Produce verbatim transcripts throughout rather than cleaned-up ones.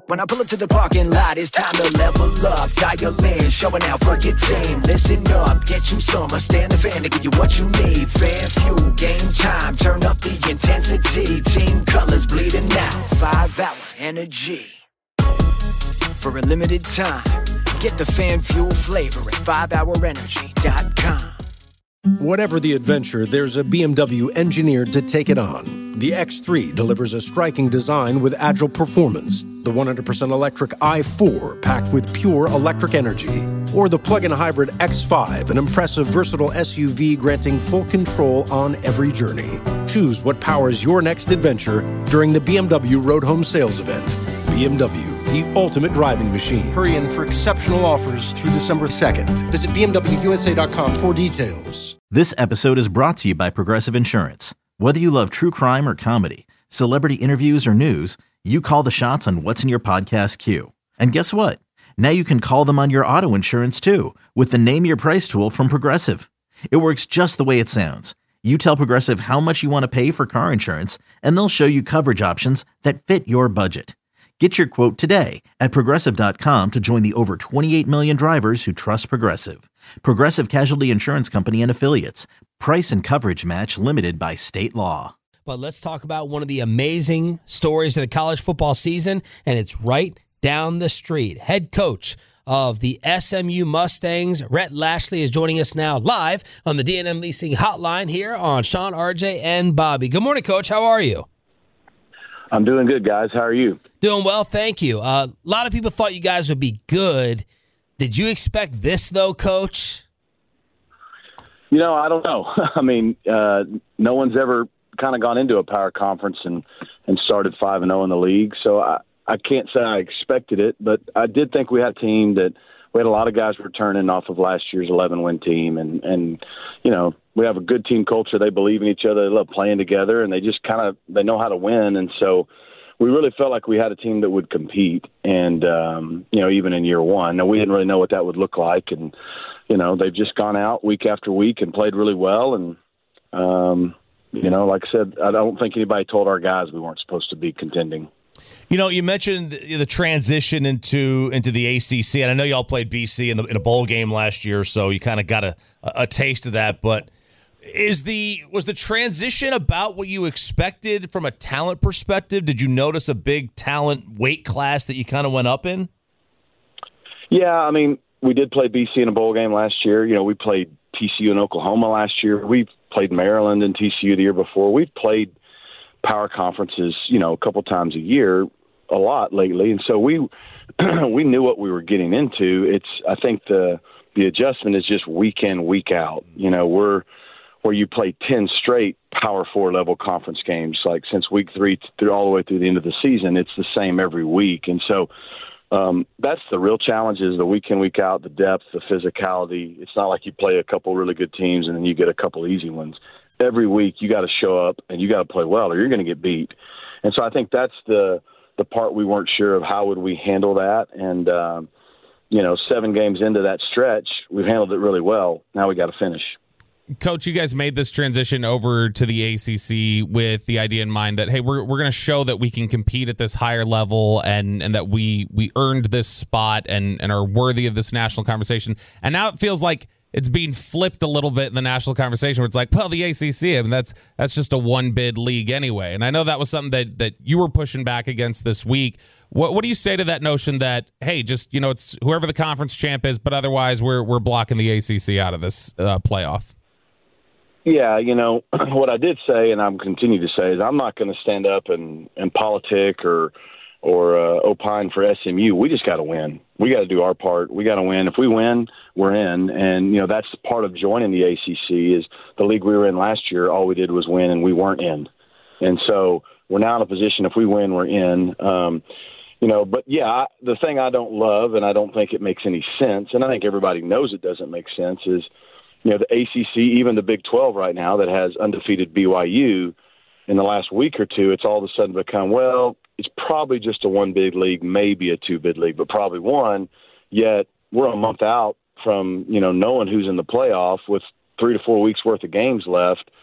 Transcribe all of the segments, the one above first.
When I pull up to the parking lot, it's time to level up. Dial in, showing out for your team. Listen up, get you some. I stand the fan to give you what you need. Fan fuel, game time, turn up the intensity. Team colors bleeding out, five hour energy. For a limited time, get the fan fuel flavor at five hour energy dot com. Whatever the adventure, there's a B M W engineered to take it on. The X three delivers a striking design with agile performance. The one hundred percent electric i four packed with pure electric energy. Or the plug-in hybrid X five, an impressive versatile S U V granting full control on every journey. Choose what powers your next adventure during the B M W Road Home Sales Event. B M W, the ultimate driving machine. Hurry in for exceptional offers through December second. Visit B M W U S A dot com for details. This episode is brought to you by Progressive Insurance. Whether you love true crime or comedy, celebrity interviews or news, you call the shots on what's in your podcast queue. And guess what? Now you can call them on your auto insurance too with the Name Your Price tool from Progressive. It works just the way it sounds. You tell Progressive how much you want to pay for car insurance, and they'll show you coverage options that fit your budget. Get your quote today at Progressive dot com to join the over twenty-eight million drivers who trust Progressive. Progressive Casualty Insurance Company and Affiliates. Price and coverage match limited by state law. But let's talk about one of the amazing stories of the college football season, and it's right down the street. Head coach of the S M U Mustangs, Rhett Lashlee, is joining us now live on the D and M Leasing Hotline here on Sean, R J, and Bobby. Good morning, Coach. How are you? I'm doing good, guys. How are you? Doing well, thank you. Uh, a lot of people thought you guys would be good. Did you expect this, though, Coach? You know, I don't know. I mean, uh, no one's ever kind of gone into a power conference and, and started five and oh in the league, so I, I can't say I expected it, but I did think we had a team that we had a lot of guys returning off of last year's eleven-win team, and, and you know, we have a good team culture. They believe in each other. They love playing together, and they just kind of they know how to win. And so we really felt like we had a team that would compete. And um, you know, even in year one, now we didn't really know what that would look like. And you know, they've just gone out week after week and played really well. And um, you know, like I said, I don't think anybody told our guys we weren't supposed to be contending. You know, you mentioned the transition into into the A C C, and I know y'all played B C in, the, in a bowl game last year, so you kind of got a, a taste of that. But is the was the transition about what you expected from a talent perspective? Did you notice a big talent weight class that you kind of went up in? Yeah, I mean, we did play B C in a bowl game last year. You know, we played T C U in Oklahoma last year. We played Maryland and T C U the year before. We've played power conferences, you know, a couple times a year, a lot lately. And so we we knew what we were getting into. It's I think the the adjustment is just week in, week out. You know, we're where you play ten straight Power Four level conference games, like since week three through all the way through the end of the season. It's the same every week. And so um, that's the real challenge is the week in, week out, the depth, the physicality. It's not like you play a couple really good teams and then you get a couple easy ones. Every week you got to show up and you got to play well or you're going to get beat. And so I think that's the the part we weren't sure of how would we handle that. And, um, you know, seven games into that stretch, we've handled it really well. Now we got to finish. Coach, you guys made this transition over to the A C C with the idea in mind that, hey, we're we're going to show that we can compete at this higher level and, and that we we earned this spot and, and are worthy of this national conversation. And now it feels like it's being flipped a little bit in the national conversation where it's like, well, the A C C, I mean, that's that's just a one-bid league anyway. And I know that was something that, that you were pushing back against this week. What what do you say to that notion that, hey, just, you know, it's whoever the conference champ is, but otherwise we're we're blocking the A C C out of this uh, playoff? Yeah, you know, what I did say, and I'm continue to say, is I'm not going to stand up and, and politic or or uh, opine for S M U. We just got to win. We got to do our part. We got to win. If we win, we're in. And, you know, that's part of joining the A C C is the league we were in last year, all we did was win, and we weren't in. And so we're now in a position, if we win, we're in. Um, you know, but, yeah, I, the thing I don't love, and I don't think it makes any sense, and I think everybody knows it doesn't make sense, is – you know, the A C C, even the Big twelve right now that has undefeated B Y U in the last week or two, it's all of a sudden become, well, it's probably just a one-bid league, maybe a two-bid league, but probably one, yet we're a month out from, you know, knowing who's in the playoff with three to four weeks worth of games left.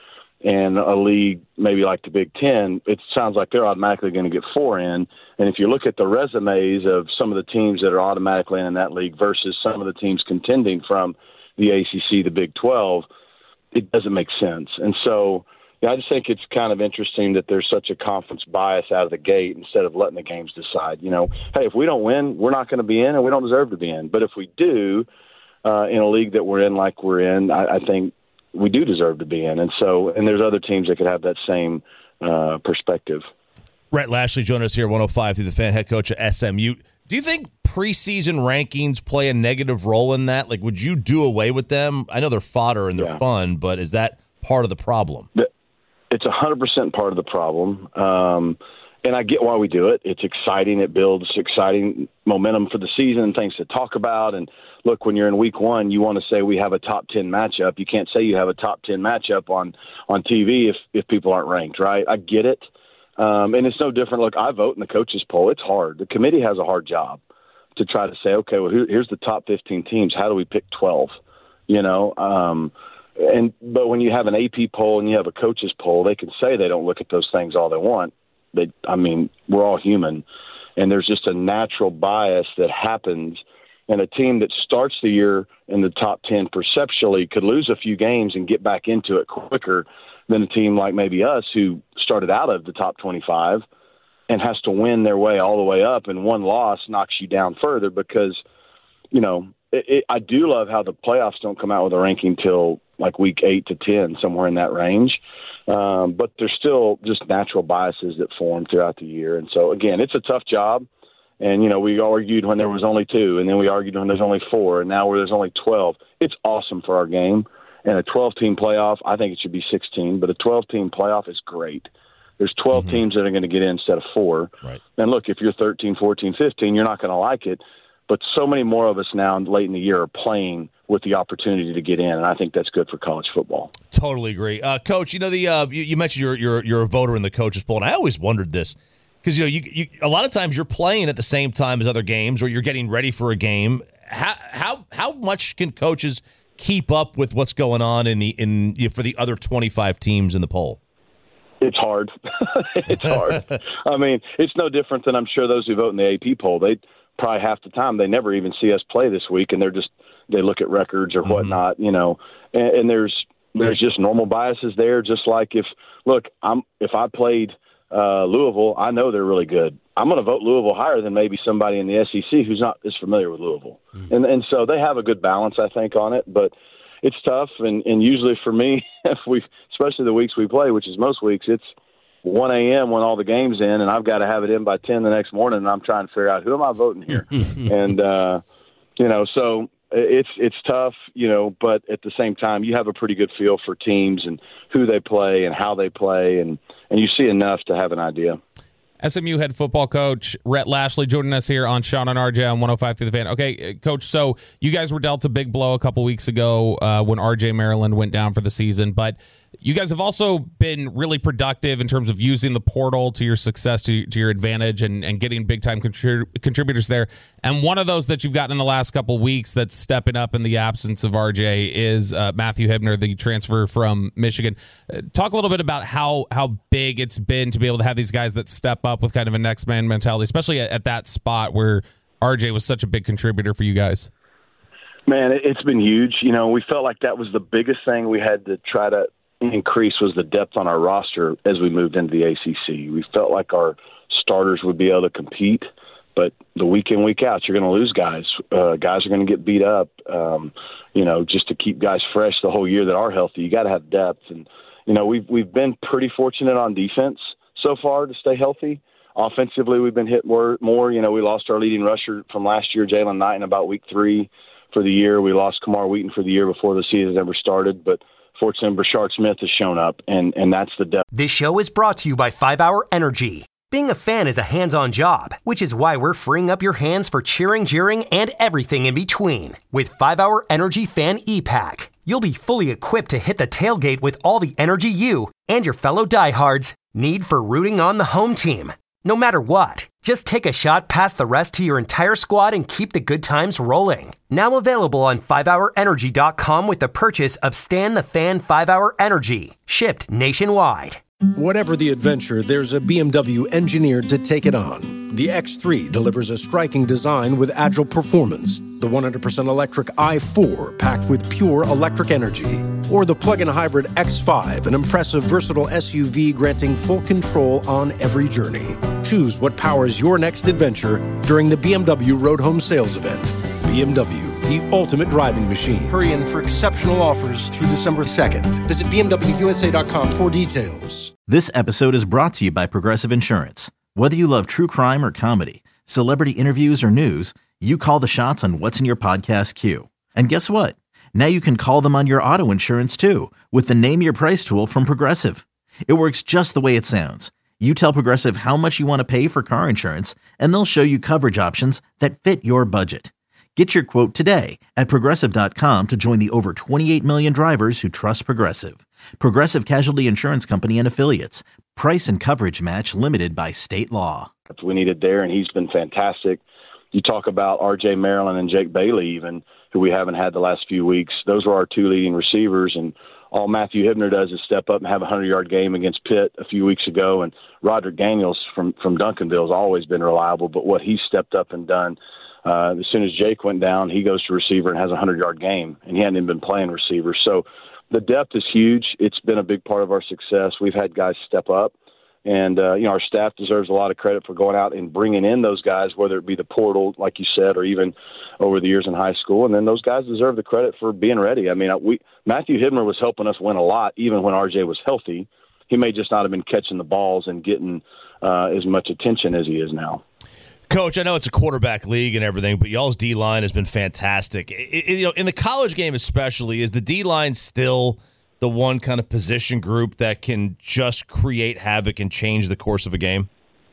in a league maybe like the Big Ten, it sounds like they're automatically going to get four in. And if you look at the resumes of some of the teams that are automatically in that league versus some of the teams contending from the A C C, the Big twelve, it doesn't make sense. And so yeah, I just think it's kind of interesting that there's such a conference bias out of the gate instead of letting the games decide. You know, hey, if we don't win, we're not going to be in and we don't deserve to be in. But if we do uh, in a league that we're in like we're in, I, I think we do deserve to be in. And so, and there's other teams that could have that same uh, perspective. Rhett Lashley joined us here, one oh five through the Fan, head coach at S M U. Do you think preseason rankings play a negative role in that? Like, would you do away with them? I know they're fodder and they're yeah. fun, but is that part of the problem? It's one hundred percent part of the problem. Um, and I get why we do it. It's exciting. It builds exciting momentum for the season and things to talk about. And look, when you're in week one, you want to say we have a top ten matchup. You can't say you have a top ten matchup on, on T V if, if people aren't ranked, right? I get it. Um, and it's no different. Look, I vote in the coaches poll. It's hard. The committee has a hard job to try to say, okay, well, here, here's the top fifteen teams. How do we pick twelve? You know, um, and but when you have an A P poll and you have a coaches poll, they can say they don't look at those things all they want. They, I mean, we're all human, and there's just a natural bias that happens. And a team that starts the year in the top ten perceptually could lose a few games and get back into it quicker than a team like maybe us who started out of the top twenty-five and has to win their way all the way up, and one loss knocks you down further because, you know, it, it, I do love how the playoffs don't come out with a ranking till like week eight to ten, somewhere in that range. Um, but there's still just natural biases that form throughout the year. And so, again, it's a tough job. And, you know, we argued when there was only two, and then we argued when there's only four, and now where there's only twelve. It's awesome for our game. And a twelve-team playoff, I think it should be sixteen, but a twelve-team playoff is great. There's twelve mm-hmm. teams that are going to get in instead of four. Right. And look, if you're thirteen, fourteen, fifteen, you're not going to like it. But so many more of us now late in the year are playing with the opportunity to get in, and I think that's good for college football. Totally agree. Uh, Coach, you know, the uh, you, you mentioned you're, you're, you're a voter in the coaches poll, and I always wondered this. Because, you know, you, you a lot of times you're playing at the same time as other games or you're getting ready for a game. How how how much can coaches keep up with what's going on in the in you know, for the other twenty-five teams in the poll? It's hard. It's hard. I mean, it's no different than I'm sure those who vote in the A P poll. They probably half the time they never even see us play this week, and they're just they look at records or mm-hmm. whatnot, you know. And, and there's there's just normal biases there. Just like if look, I'm if I played uh, Louisville, I know they're really good. I'm going to vote Louisville higher than maybe somebody in the S E C who's not as familiar with Louisville. Mm-hmm. And and so they have a good balance, I think, on it. But it's tough, and, and usually for me, if we, especially the weeks we play, which is most weeks, it's one a.m. when all the game's in, and I've got to have it in by ten the next morning, and I'm trying to figure out who am I voting here. and, uh, you know, so it's it's tough, you know, but at the same time, you have a pretty good feel for teams and who they play and how they play, and, and you see enough to have an idea. S M U head football coach Rhett Lashley joining us here on Sean and R J on one oh five through the Fan. Okay, Coach, so you guys were dealt a big blow a couple weeks ago uh, when R J Maryland went down for the season, but you guys have also been really productive in terms of using the portal to your success, to, to your advantage, and, and getting big-time contrib- contributors there. And one of those that you've gotten in the last couple weeks that's stepping up in the absence of R J is uh, Matthew Hibner, the transfer from Michigan. Uh, talk a little bit about how how big it's been to be able to have these guys that step up with kind of a next man mentality, especially at, at that spot where R J was such a big contributor for you guys. Man, it's been huge. You know, we felt like that was the biggest thing we had to try to increase was the depth on our roster as we moved into the A C C. We felt like our starters would be able to compete, but the week in, week out, you're going to lose guys. Uh, guys are going to get beat up. Um, you know, just to keep guys fresh the whole year that are healthy, you got to have depth. And you know, we've we've been pretty fortunate on defense so far to stay healthy. Offensively, we've been hit more. more. You know, we lost our leading rusher from last year, Jalen Knight, in about week three for the year. We lost Kamar Wheaton for the year before the season ever started, but fortunately, Brashard Smith has shown up, and, and that's the depth. This show is brought to you by five hour Energy. Being a fan is a hands-on job, which is why we're freeing up your hands for cheering, jeering, and everything in between. With five hour Energy Fan E-Pack, you'll be fully equipped to hit the tailgate with all the energy you and your fellow diehards need for rooting on the home team. No matter what, just take a shot past the rest to your entire squad and keep the good times rolling. Now available on five hour energy dot com with the purchase of Stan the Fan five hour Energy, shipped nationwide. Whatever the adventure, there's a B M W engineered to take it on. The X three delivers a striking design with agile performance. The one hundred percent electric i four packed with pure electric energy. Or the plug-in hybrid X five, an impressive versatile S U V granting full control on every journey. Choose what powers your next adventure during the B M W Road Home Sales Event. B M W, the ultimate driving machine. Hurry in for exceptional offers through December second. Visit B M W U S A dot com for details. This episode is brought to you by Progressive Insurance. Whether you love true crime or comedy, celebrity interviews or news, you call the shots on what's in your podcast queue. And guess what? Now you can call them on your auto insurance too with the Name Your Price tool from Progressive. It works just the way it sounds. You tell Progressive how much you want to pay for car insurance, and they'll show you coverage options that fit your budget. Get your quote today at Progressive dot com to join the over twenty-eight million drivers who trust Progressive. Progressive Casualty Insurance Company and Affiliates. Price and coverage match limited by state law. We needed there, and he's been fantastic. You talk about R J Maryland and Jake Bailey even, who we haven't had the last few weeks. Those were our two leading receivers, and all Matthew Hibner does is step up and have a hundred-yard game against Pitt a few weeks ago, and Roderick Daniels from, from Duncanville has always been reliable, but what he stepped up and done, Uh, as soon as Jake went down, he goes to receiver and has a hundred-yard game, and he hadn't even been playing receiver. So the depth is huge. It's been a big part of our success. We've had guys step up, and uh, you know, our staff deserves a lot of credit for going out and bringing in those guys, whether it be the portal, like you said, or even over the years in high school. And then those guys deserve the credit for being ready. I mean, we Matthew Hibner was helping us win a lot, even when R J was healthy. He may just not have been catching the balls and getting uh, as much attention as he is now. Coach, I know it's a quarterback league and everything, but y'all's D-line has been fantastic. It, it, you know, in the college game especially, is the D-line still the one kind of position group that can just create havoc and change the course of a game?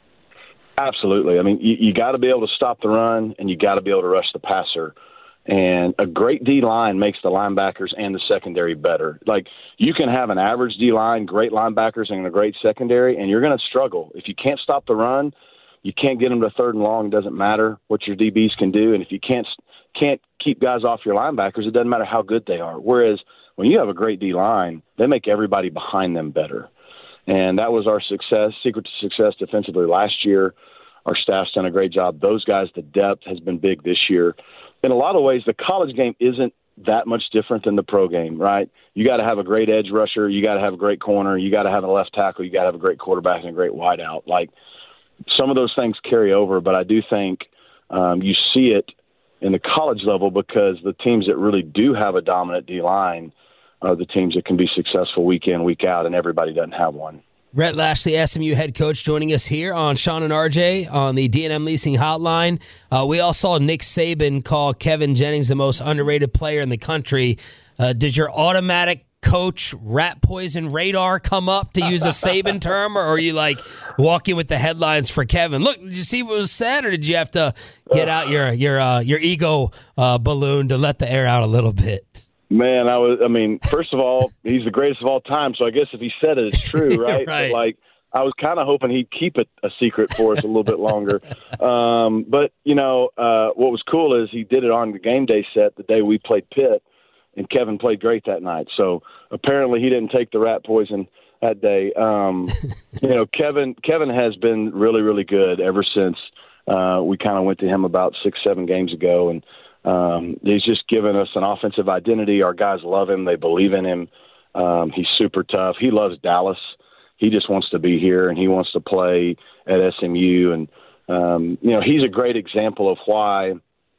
Absolutely. I mean, you, you got to be able to stop the run, and you got to be able to rush the passer. And a great D-line makes the linebackers and the secondary better. Like, you can have an average D-line, great linebackers, and a great secondary, and you're going to struggle. If you can't stop the run, you can't get them to third and long. It doesn't matter what your D Bs can do. And if you can't can't keep guys off your linebackers, it doesn't matter how good they are. Whereas when you have a great D-line, they make everybody behind them better. And that was our success, secret to success defensively last year. Our staff's done a great job. Those guys, the depth has been big this year. In a lot of ways, the college game isn't that much different than the pro game, right? You got to have a great edge rusher. You got to have a great corner. You got to have a left tackle. You got to have a great quarterback and a great wideout. Like, some of those things carry over, but I do think um, you see it in the college level because the teams that really do have a dominant D-line are the teams that can be successful week in, week out, and everybody doesn't have one. Rhett Lashley, S M U head coach, joining us here on Sean and R J on the D and M Leasing Hotline. Uh, we all saw Nick Saban call Kevin Jennings the most underrated player in the country. Uh, did your automatic coach rat poison radar come up, to use a Saban term, or are you like walking with the headlines for Kevin? Look, did you see what was said, or did you have to get out your your uh, your ego uh, balloon to let the air out a little bit? Man, I was. I mean, first of all, he's the greatest of all time, so I guess if he said it, it's true, right? Right. But like, I was kind of hoping he'd keep it a secret for us a little bit longer. Um, but you know, uh, what was cool is he did it on the game day set the day we played Pitt. And Kevin played great that night. So apparently he didn't take the rat poison that day. Um, you know, Kevin Kevin has been really, really good ever since uh, we kind of went to him about six, seven games ago. And um, he's just given us an offensive identity. Our guys love him. They believe in him. Um, he's super tough. He loves Dallas. He just wants to be here, and he wants to play at S M U. And, um, you know, he's a great example of why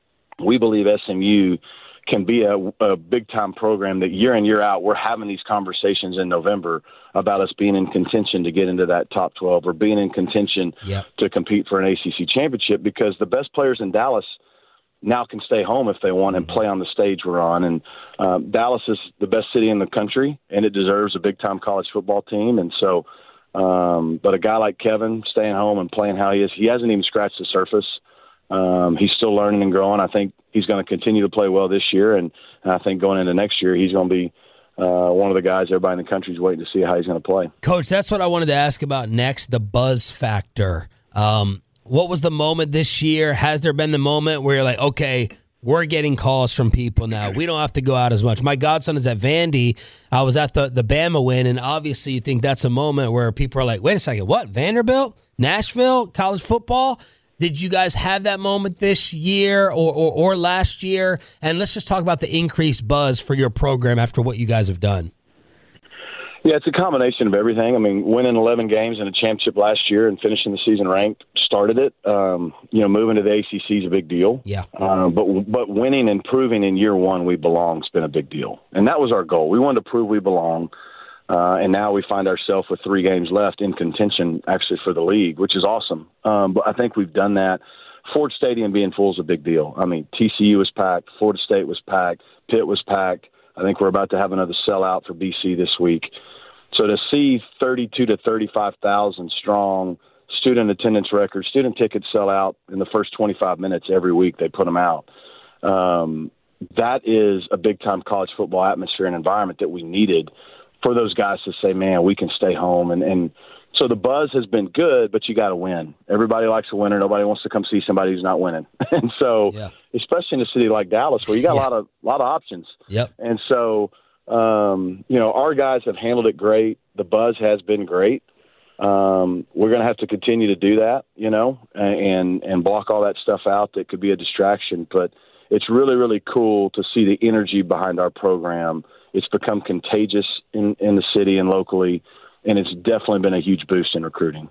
we believe S M U can be a, a big-time program that year in, year out, we're having these conversations in November about us being in contention to get into that top twelve or being in contention yep. to compete for an A C C championship, because the best players in Dallas now can stay home if they want and play on the stage we're on. And um, Dallas is the best city in the country, and it deserves a big-time college football team. And so, um, but a guy like Kevin staying home and playing how he is, he hasn't even scratched the surface. Um, he's still learning and growing. I think he's going to continue to play well this year, and, and I think going into next year, he's going to be uh, one of the guys everybody in the country is waiting to see how he's going to play. Coach, that's what I wanted to ask about next, the buzz factor Um, what was the moment this year? Has there been the moment where you're like, okay, we're getting calls from people now. We don't have to go out as much. My godson is at Vandy. I was at the, the Bama win, and obviously you think that's a moment where people are like, wait a second, what? Vanderbilt? Nashville? College football? Did you guys have that moment this year or, or, or last year? And let's just talk about the increased buzz for your program after what you guys have done. Yeah, it's a combination of everything. I mean, winning eleven games in a championship last year and finishing the season ranked started it. Um, you know, moving to the A C C is a big deal. Yeah. Uh, but but winning and proving in year one we belong has been a big deal. And that was our goal. We wanted to prove we belong. Uh, and now we find ourselves with three games left in contention, actually, for the league, which is awesome. Um, but I think we've done that. Ford Stadium being full is a big deal. I mean, T C U was packed. Florida State was packed. Pitt was packed. I think we're about to have another sellout for B C this week. So to see thirty-two to thirty-five thousand strong student attendance records, student tickets sell out in the first twenty-five minutes every week they put them out. Um, that is a big-time college football atmosphere and environment that we needed for those guys to say, man, we can stay home. And, and so the buzz has been good, but you got to win. Everybody likes a winner. Nobody wants to come see somebody who's not winning. And so, yeah. especially in a city like Dallas where you got yeah. a lot of lot of options. Yep. And so, Um, you know, our guys have handled it great. The buzz has been great. Um, we're going to have to continue to do that, you know, and, and block all that stuff out that could be a distraction. But it's really, really cool to see the energy behind our program. It's become contagious in, in the city and locally, and it's definitely been a huge boost in recruiting.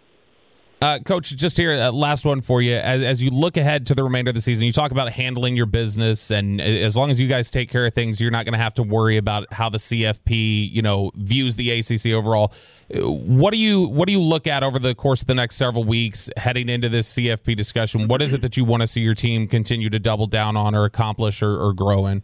Uh, Coach, just here, uh, last one for you. As, as you look ahead to the remainder of the season, you talk about handling your business, and as long as you guys take care of things, you're not going to have to worry about how the C F P, you know, views the A C C overall. What do you what do you look at over the course of the next several weeks heading into this C F P discussion? What is it that you want to see your team continue to double down on or accomplish or, or grow in?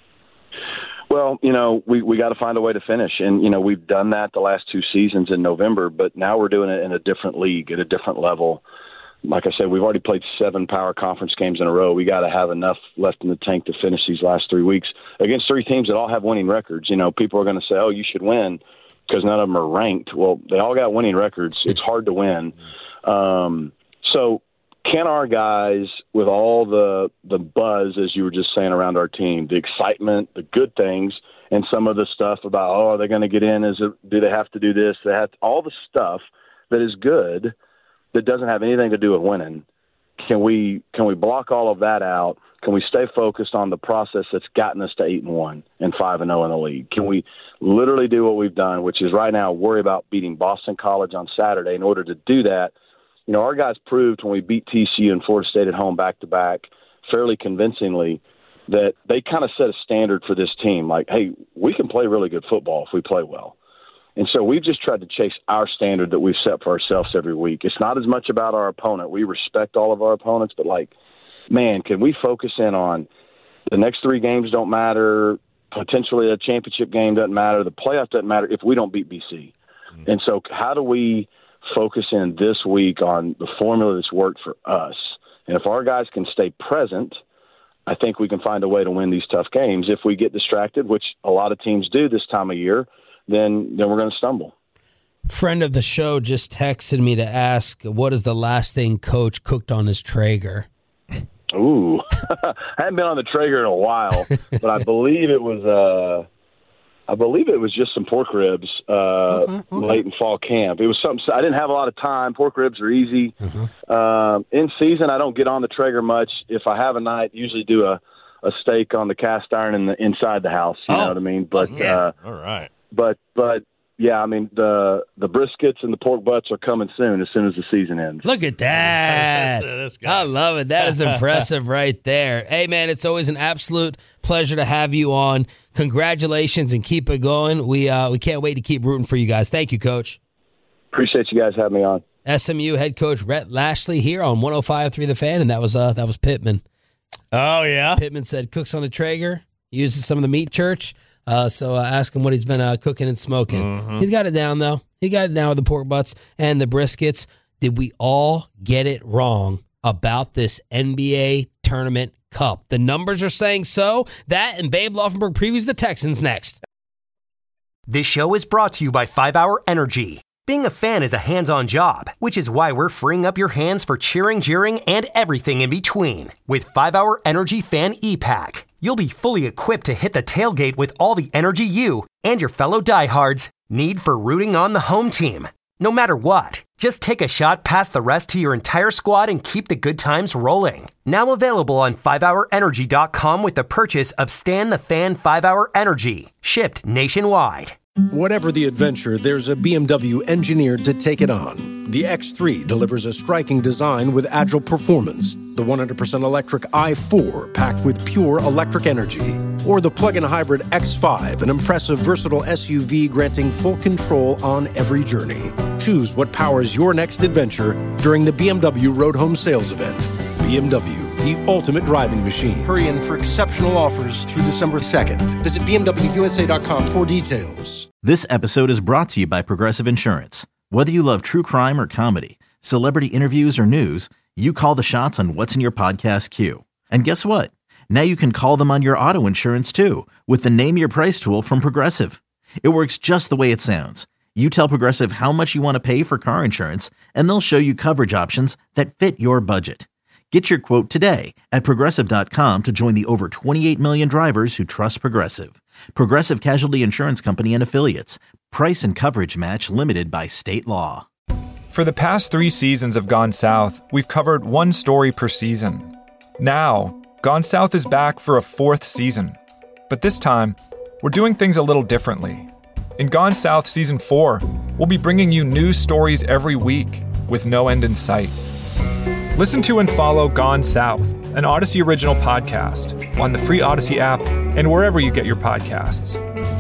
Well, you know, we, we got to find a way to finish. And, you know, we've done that the last two seasons in November, but now we're doing it in a different league at a different level. Like I said, we've already played seven power conference games in a row. We got to have enough left in the tank to finish these last three weeks against three teams that all have winning records. You know, people are going to say, oh, you should win because none of them are ranked. Well, they all got winning records. It's hard to win. Um, so, can our guys, with all the the buzz, as you were just saying, around our team, the excitement, the good things, and some of the stuff about, oh, are they going to get in? Is it, do they have to do this? They have to, all the stuff that is good that doesn't have anything to do with winning. Can we can we block all of that out? Can we stay focused on the process that's gotten us to eight and one and five and zero in the league? Can we literally do what we've done, which is right now worry about beating Boston College on Saturday? In order to do that, you know, our guys proved when we beat T C U and Florida State at home back-to-back fairly convincingly that they kind of set a standard for this team. Like, hey, we can play really good football if we play well. And so we've just tried to chase our standard that we've set for ourselves every week. It's not as much about our opponent. We respect all of our opponents, but, like, man, can we focus in on the next three games don't matter, potentially a championship game doesn't matter, the playoff doesn't matter if we don't beat B C. Mm-hmm. And so how do we – focus in this week on the formula that's worked for us. And if our guys can stay present, I think we can find a way to win these tough games. If we get distracted, which a lot of teams do this time of year, then then we're going to stumble. Friend of the show just texted me to ask, what is the last thing Coach cooked on his Traeger? Ooh. I haven't been on the Traeger in a while, but I believe it was uh I believe it was just some pork ribs uh, okay, okay. late in fall camp. It was something I didn't have a lot of time. Pork ribs are easy. Uh-huh. Um, in season, I don't get on the Traeger much. If I have a night, usually do a, a steak on the cast iron in the inside the house. You oh. know what I mean? But yeah. uh, all right. But but yeah, I mean the the briskets and the pork butts are coming soon. As soon as the season ends. Look at that! this guy. I love it. That is impressive right there. Hey man, it's always an absolute pleasure to have you on. Congratulations and keep it going. We uh, we can't wait to keep rooting for you guys. Thank you, Coach. Appreciate you guys having me on. S M U head coach Rhett Lashley here on one oh five point three The Fan, and that was uh that was Pittman. Oh yeah. Pittman said cooks on a Traeger, uses some of the meat church. Uh, so uh, ask him what he's been uh, cooking and smoking. Mm-hmm. He's got it down, though. He got it down with the pork butts and the briskets. Did we all get it wrong about this N B A tournament cup? The numbers are saying so. That and Babe Laufenberg previews the Texans next. This show is brought to you by five hour Energy. Being a fan is a hands-on job, which is why we're freeing up your hands for cheering, jeering, and everything in between. With five hour Energy Fan E-Pack, you'll be fully equipped to hit the tailgate with all the energy you and your fellow diehards need for rooting on the home team. No matter what, just take a shot past the rest to your entire squad and keep the good times rolling. Now available on five hour energy dot com with the purchase of Stan the Fan five hour Energy, shipped nationwide. Whatever the adventure, there's a B M W engineered to take it on. The X three delivers a striking design with agile performance. The one hundred percent electric i four packed with pure electric energy. Or the plug-in hybrid X five, an impressive versatile S U V granting full control on every journey. Choose what powers your next adventure during the B M W Road Home Sales Event. B M W, the ultimate driving machine. Hurry in for exceptional offers through December second. Visit B M W U S A dot com for details. This episode is brought to you by Progressive Insurance. Whether you love true crime or comedy, celebrity interviews or news, you call the shots on what's in your podcast queue. And guess what? Now you can call them on your auto insurance too with the Name Your Price tool from Progressive. It works just the way it sounds. You tell Progressive how much you want to pay for car insurance, and they'll show you coverage options that fit your budget. Get your quote today at Progressive dot com to join the over twenty-eight million drivers who trust Progressive. Progressive Casualty Insurance Company and Affiliates. Price and coverage match limited by state law. For the past three seasons of Gone South, we've covered one story per season. Now, Gone South is back for a fourth season. But this time, we're doing things a little differently. In Gone South Season four, we'll be bringing you news stories every week with no end in sight. Listen to and follow Gone South, an Odyssey original podcast, on the free Odyssey app and wherever you get your podcasts.